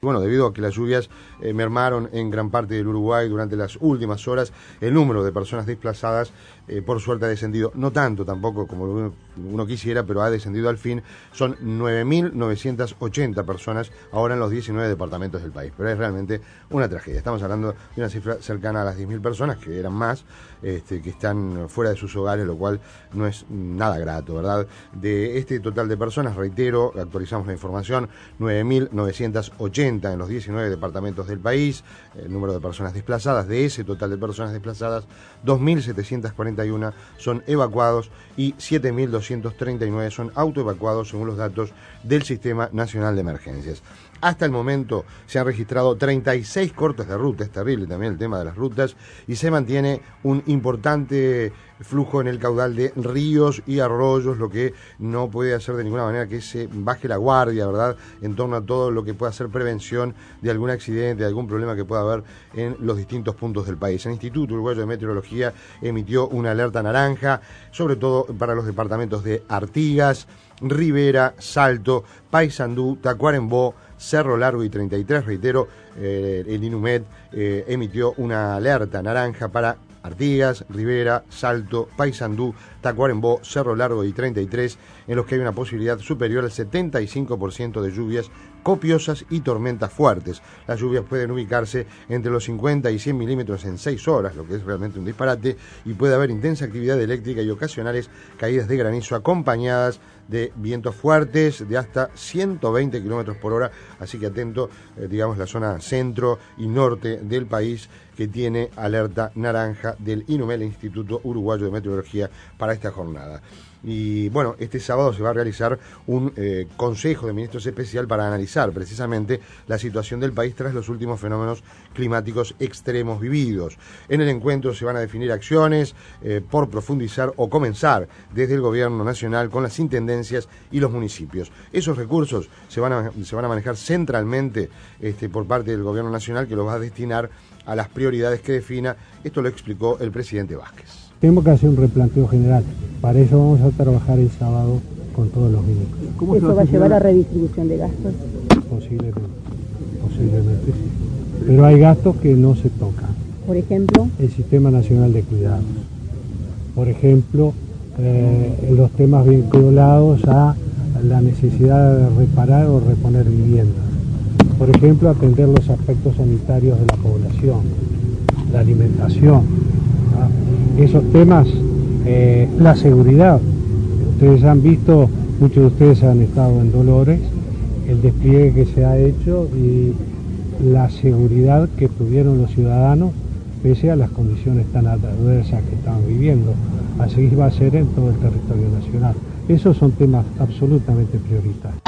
Bueno, debido a que las lluvias mermaron en gran parte del Uruguay durante las últimas horas, el número de personas desplazadas, por suerte, ha descendido, no tanto tampoco como uno quisiera, pero ha descendido al fin. Son 9.980 personas ahora en los 19 departamentos del país, pero es realmente una tragedia. Estamos hablando de una cifra cercana a las 10.000 personas, que eran más, que están fuera de sus hogares, lo cual no es nada grato, ¿verdad? De este total de personas, reitero, actualizamos la información, 9.980 en los 19 departamentos del país, el número de personas desplazadas. De ese total de personas desplazadas, 2.741 son evacuados y 7.239 son autoevacuados, según los datos del Sistema Nacional de Emergencias. Hasta el momento se han registrado 36 cortes de ruta, es terrible también el tema de las rutas, y se mantiene un importante flujo en el caudal de ríos y arroyos, lo que no puede hacer de ninguna manera que se baje la guardia, ¿verdad?, en torno a todo lo que pueda ser prevención de algún accidente, de algún problema que pueda haber en los distintos puntos del país. El Instituto Uruguayo de Meteorología emitió una alerta naranja, sobre todo para los departamentos de Artigas, Rivera, Salto, Paysandú, Tacuarembó, Cerro Largo y 33, reitero, el INUMED emitió una alerta naranja para Artigas, Rivera, Salto, Paysandú, Tacuarembó, Cerro Largo y 33, en los que hay una posibilidad superior al 75% de lluvias copiosas y tormentas fuertes. Las lluvias pueden ubicarse entre los 50 y 100 milímetros en 6 horas, lo que es realmente un disparate, y puede haber intensa actividad eléctrica y ocasionales caídas de granizo acompañadas de vientos fuertes de hasta 120 kilómetros por hora, así que atento, digamos, la zona centro y norte del país, que tiene alerta naranja del INUMED, el Instituto Uruguayo de Meteorología, para esta jornada. Y bueno, este sábado se va a realizar un Consejo de Ministros especial para analizar precisamente la situación del país tras los últimos fenómenos climáticos extremos vividos. En el encuentro se van a definir acciones por profundizar o comenzar desde el Gobierno Nacional con las intendencias y los municipios. Esos recursos se van a manejar centralmente por parte del Gobierno Nacional, que los va a destinar a las prioridades que defina. Esto lo explicó el presidente Vázquez. Tenemos que hacer un replanteo general. Para eso vamos a trabajar el sábado con todos los ministros. ¿Eso va a llevar a redistribución de gastos? Posiblemente sí. Pero hay gastos que no se tocan. Por ejemplo, el Sistema Nacional de Cuidados. Por ejemplo, los temas vinculados a la necesidad de reparar o reponer viviendas. Por ejemplo, atender los aspectos sanitarios de la población, la alimentación, ¿no? Esos temas, la seguridad. Ustedes han visto, muchos de ustedes han estado en Dolores, el despliegue que se ha hecho y la seguridad que tuvieron los ciudadanos pese a las condiciones tan adversas que estaban viviendo. Así va a ser en todo el territorio nacional. Esos son temas absolutamente prioritarios.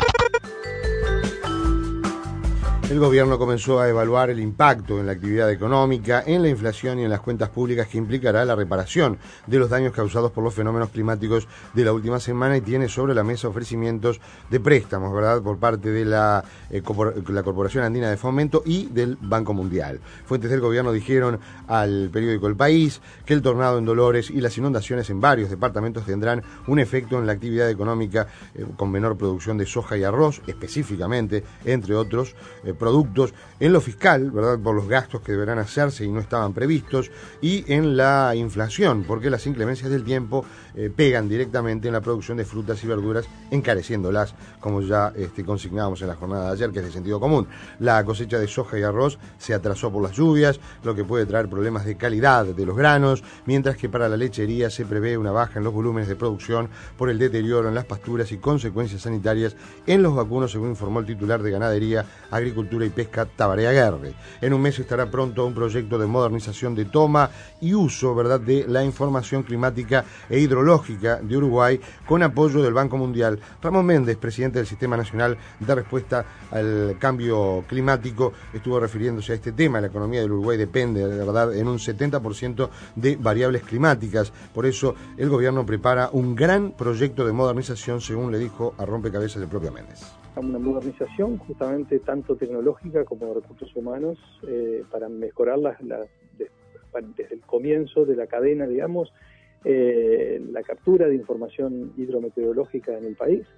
El gobierno comenzó a evaluar el impacto en la actividad económica, en la inflación y en las cuentas públicas que implicará la reparación de los daños causados por los fenómenos climáticos de la última semana, y tiene sobre la mesa ofrecimientos de préstamos, ¿verdad?, por parte de la Corporación Andina de Fomento y del Banco Mundial. Fuentes del gobierno dijeron al periódico El País que el tornado en Dolores y las inundaciones en varios departamentos tendrán un efecto en la actividad económica, con menor producción de soja y arroz, específicamente, entre otros productos, en lo fiscal, ¿verdad?, por los gastos que deberán hacerse y no estaban previstos, y en la inflación, porque las inclemencias del tiempo pegan directamente en la producción de frutas y verduras, encareciéndolas, como ya consignábamos en la jornada de ayer, que es de sentido común. La cosecha de soja y arroz se atrasó por las lluvias, lo que puede traer problemas de calidad de los granos, mientras que para la lechería se prevé una baja en los volúmenes de producción por el deterioro en las pasturas y consecuencias sanitarias en los vacunos, según informó el titular de Ganadería, Agricultura y Pesca, Tabaré Aguerre. En un mes estará pronto un proyecto de modernización de toma y uso, ¿verdad?, de la información climática e hidrológica de Uruguay, con apoyo del Banco Mundial. Ramón Méndez, presidente del Sistema Nacional de Respuesta al Cambio Climático, estuvo refiriéndose a este tema. La economía del Uruguay depende, de verdad, en un 70% de variables climáticas. Por eso el gobierno prepara un gran proyecto de modernización, según le dijo a Rompecabezas el propio Méndez. Una modernización justamente tanto tecnológica como de recursos humanos, para mejorar desde el comienzo de la cadena, digamos, la captura de información hidrometeorológica en el país,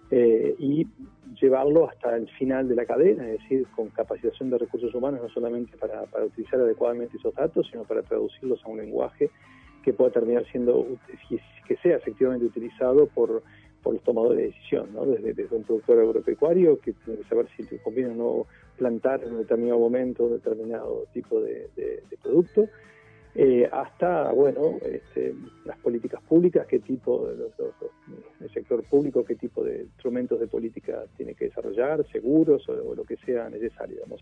y llevarlo hasta el final de la cadena, es decir, con capacitación de recursos humanos, no solamente para utilizar adecuadamente esos datos, sino para traducirlos a un lenguaje que pueda terminar siendo, que sea efectivamente utilizado por los tomadores de decisión, ¿no? Desde un productor agropecuario que tiene que saber si le conviene o no plantar en un determinado momento un determinado tipo de producto, hasta, las políticas públicas, qué tipo el sector público, qué tipo de instrumentos de política tiene que desarrollar, seguros o lo que sea necesario, digamos.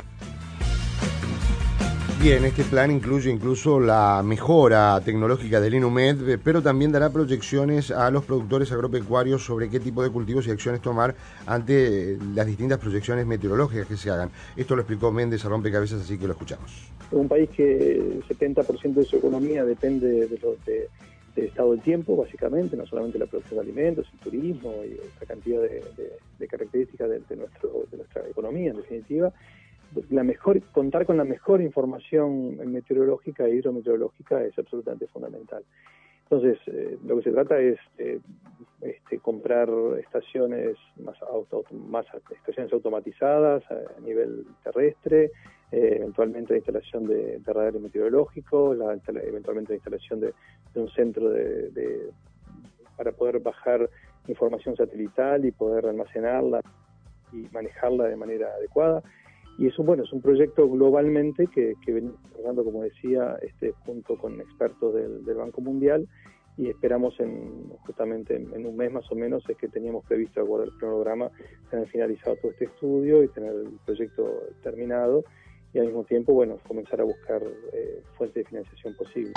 Bien, este plan incluye incluso la mejora tecnológica del INUMED, pero también dará proyecciones a los productores agropecuarios sobre qué tipo de cultivos y acciones tomar ante las distintas proyecciones meteorológicas que se hagan. Esto lo explicó Méndez a Rompecabezas, así que lo escuchamos. Un país que el 70% de su economía depende del estado del tiempo, básicamente, no solamente la producción de alimentos, el turismo y otra cantidad de características de nuestra economía, en definitiva. Contar con la mejor información meteorológica e hidrometeorológica es absolutamente fundamental. Entonces, lo que se trata es comprar estaciones estaciones automatizadas a nivel terrestre, eventualmente la instalación de radares meteorológicos, eventualmente la instalación de un centro para poder bajar información satelital y poder almacenarla y manejarla de manera adecuada. Y es un proyecto globalmente que venimos trabajando, como decía, junto con expertos del Banco Mundial, y esperamos justamente en un mes más o menos es que teníamos previsto, de acuerdo al cronograma, tener finalizado todo este estudio y tener el proyecto terminado, y al mismo tiempo, comenzar a buscar fuentes de financiación posibles.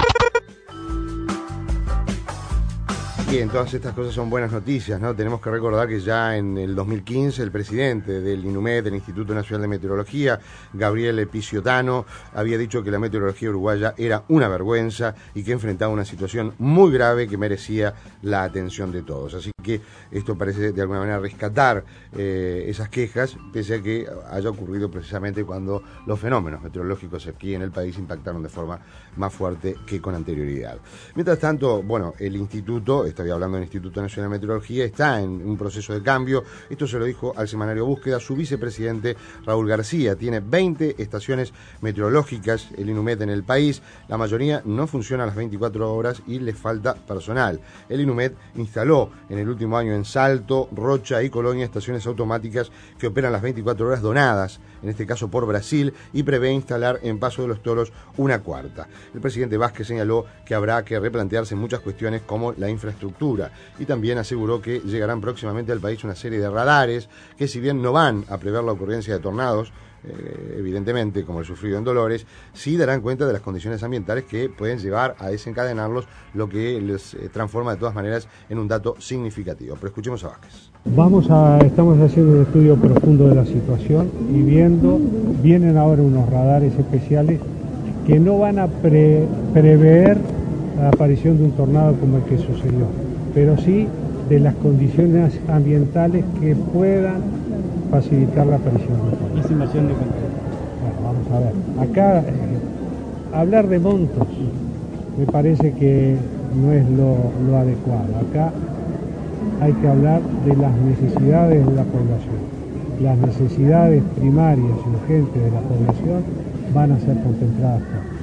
Bien, todas estas cosas son buenas noticias, ¿no? Tenemos que recordar que ya en el 2015 el presidente del INUMED, del Instituto Nacional de Meteorología, Gabriel Picciotano, había dicho que la meteorología uruguaya era una vergüenza y que enfrentaba una situación muy grave que merecía la atención de todos. Así que esto parece de alguna manera rescatar esas quejas, pese a que haya ocurrido precisamente cuando los fenómenos meteorológicos aquí en el país impactaron de forma más fuerte que con anterioridad. Mientras tanto, el instituto, estoy hablando del Instituto Nacional de Meteorología, está en un proceso de cambio. Esto se lo dijo al semanario Búsqueda su vicepresidente Raúl García. Tiene 20 estaciones meteorológicas, el INUMED, en el país. La mayoría no funciona a las 24 horas y les falta personal. El INUMED instaló en el último año en Salto, Rocha y Colonia estaciones automáticas que operan las 24 horas donadas, en este caso por Brasil, y prevé instalar en Paso de los Toros una cuarta. El presidente Vázquez señaló que habrá que replantearse muchas cuestiones como la infraestructura, y también aseguró que llegarán próximamente al país una serie de radares que, si bien no van a prever la ocurrencia de tornados, evidentemente como el sufrido en Dolores, sí darán cuenta de las condiciones ambientales que pueden llevar a desencadenarlos, lo que les transforma de todas maneras en un dato significativo. Pero escuchemos a Vázquez. Estamos haciendo un estudio profundo de la situación y vienen ahora unos radares especiales que no van a prever la aparición de un tornado como el que sucedió, pero sí de las condiciones ambientales que puedan facilitar la aparición de tornados. ¿Es invasión de control? Bueno, vamos a ver. Acá, hablar de montos me parece que no es lo adecuado. Acá hay que hablar de las necesidades de la población. Las necesidades primarias y urgentes de la población van a ser contempladas por.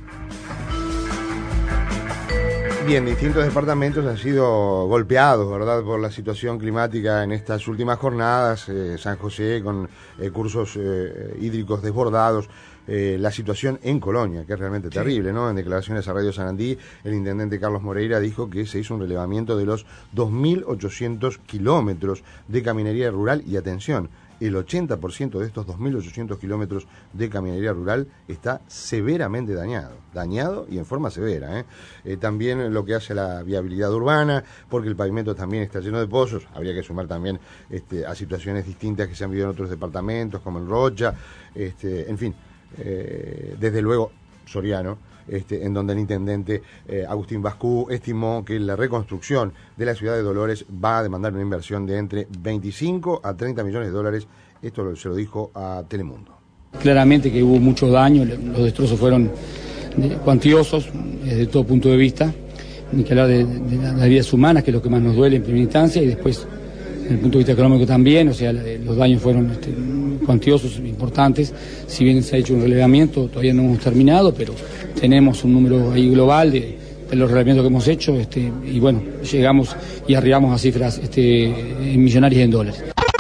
Bien, distintos departamentos han sido golpeados, ¿verdad?, por la situación climática en estas últimas jornadas. San José con cursos hídricos desbordados. La situación en Colonia, que es realmente terrible, ¿no? En declaraciones a Radio Sanandí, el intendente Carlos Moreira dijo que se hizo un relevamiento de los 2.800 kilómetros de caminería rural y, atención, el 80% de estos 2.800 kilómetros de caminería rural está severamente dañado y en forma severa. También lo que hace a la viabilidad urbana, porque el pavimento también está lleno de pozos. Habría que sumar también a situaciones distintas que se han vivido en otros departamentos, como en Rocha, en fin, desde luego Soriano, en donde el intendente Agustín Bascú estimó que la reconstrucción de la ciudad de Dolores va a demandar una inversión de entre 25 a 30 millones de dólares. Esto se lo dijo a Telemundo. Claramente que hubo mucho daño, los destrozos fueron cuantiosos desde todo punto de vista, ni que hablar de las vidas humanas, que es lo que más nos duele en primera instancia, y después desde el punto de vista económico también, o sea, los daños fueron cuantiosos, importantes. Si bien se ha hecho un relevamiento, todavía no hemos terminado, pero tenemos un número ahí global de los relevamientos que hemos hecho, y bueno, llegamos y arribamos a cifras millonarias en dólares.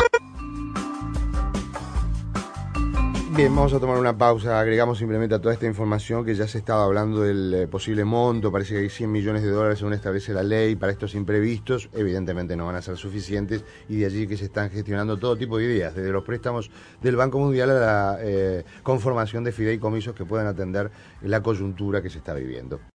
Bien, vamos a tomar una pausa. Agregamos simplemente a toda esta información que ya se estaba hablando del posible monto. Parece que hay 100 millones de dólares según establece la ley para estos imprevistos. Evidentemente no van a ser suficientes, y de allí que se están gestionando todo tipo de ideas, desde los préstamos del Banco Mundial a la conformación de fideicomisos que puedan atender la coyuntura que se está viviendo.